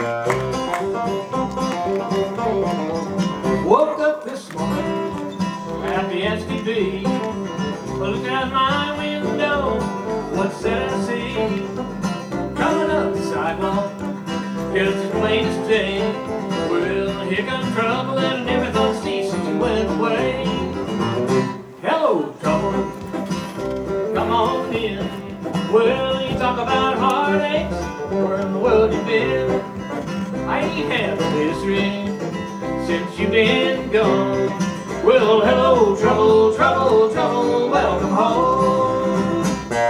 Woke up this morning at the STB, looked out my window, what's that I see? Coming up the sidewalk, just as plain as day. Well, here comes trouble and everything ceases and went away. Hello, trouble, come on in. Well, you talk about heartaches, where in the world you been? I ain't had a misery since you've been gone. Well, hello, trouble, trouble, trouble, welcome home.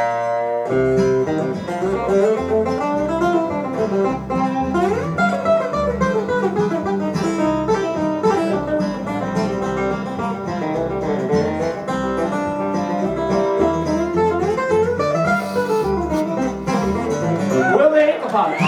Well, they ain't a pot.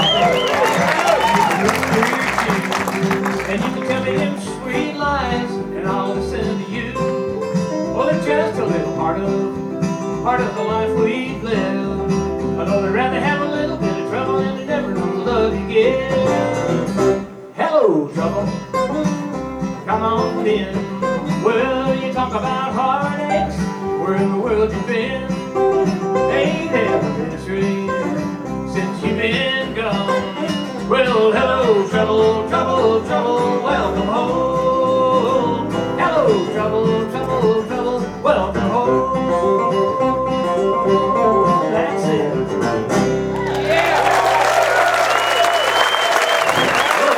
And you can tell me them sweet lies, and I'll listen to you. Well, it's just a little part of the life we've lived. I know they'd rather have a little bit of trouble than to never know the love you give. Hello, trouble, come on in. Well, you talk about heartaches, where in the world you've been? Ain't had a misery since you've been gone. Well, hello, trouble,